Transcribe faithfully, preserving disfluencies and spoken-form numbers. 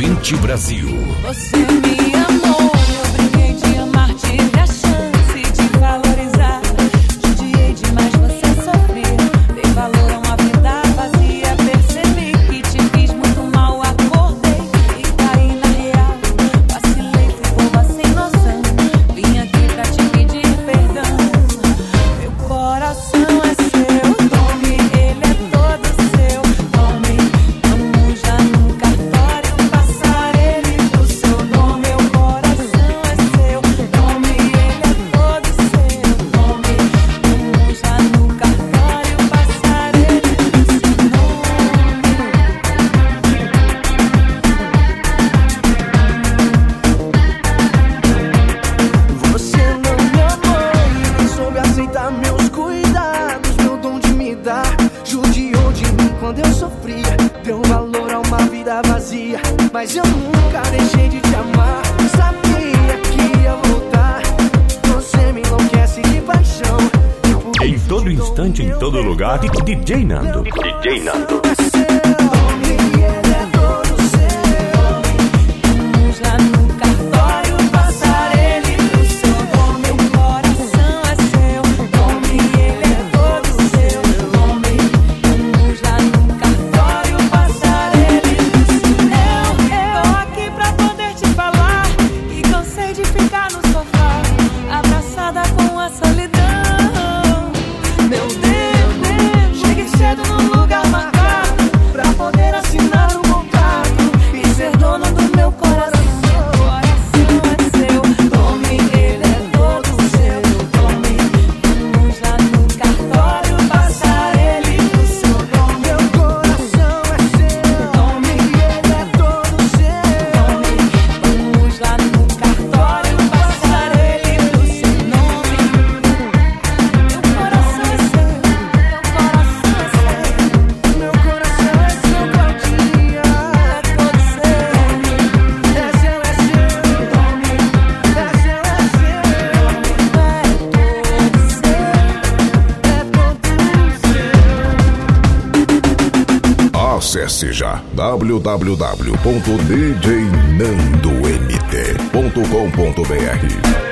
ouvinte Brasil. Você me amou, eu brinquei de amar, tive a chance de valorizar. Judiei demais, você sofria. Dei valor a uma vida vazia. Percebi que te fiz muito mal, acordei e caí na real. Vacilei, fui boba sem noção. Vim aqui pra te pedir perdão. Meu coração é seu, tome, ele é todo seu. Tome, vamos já no cartório passar ele pro seu nome. Meu coração é seu, tome, ele é todo seu. Tome, vamos já no cartório passar ele pro seu nome. Você não me amou e nem soube aceitar meus cuidados, meu dom de me dar. Judiou de mim quando eu sofria, deu valor a uma vida vazia. Mas eu nunca deixei de te amar, sabia que ia voltar. Você me enlouquece de paixão. Em todo instante, em todo lugar, D J Nando. D J Nando. Vamos lá no cartório passar ele pro seu nome. Meu coração é seu, tome, ele é todo seu. Tome, vamos lá no cartório passar ele pro seu nome. Eu tô aqui pra poder te falar que cansei de ficar no sofá, abraçada com a solidão. Meu Deus, chegue cedo no lugar marcado pra poder assinar um contrato e ser dona do meu coração. Coração é seu, tome, ele é todo seu. Tome, vamos lá no cartório passar ele pro seu nome. Meu coração é seu, Tome, ele é todo seu. tome, vamos lá no cartório passar ele pro seu nome. Meu coração é seu, meu coração é seu. Meu coração é seu, Claudinha. É todo seu. É seu, é seu, tome. É seu, é seu, é todo seu. Acesse já w w w ponto d j nando m t ponto com ponto b r.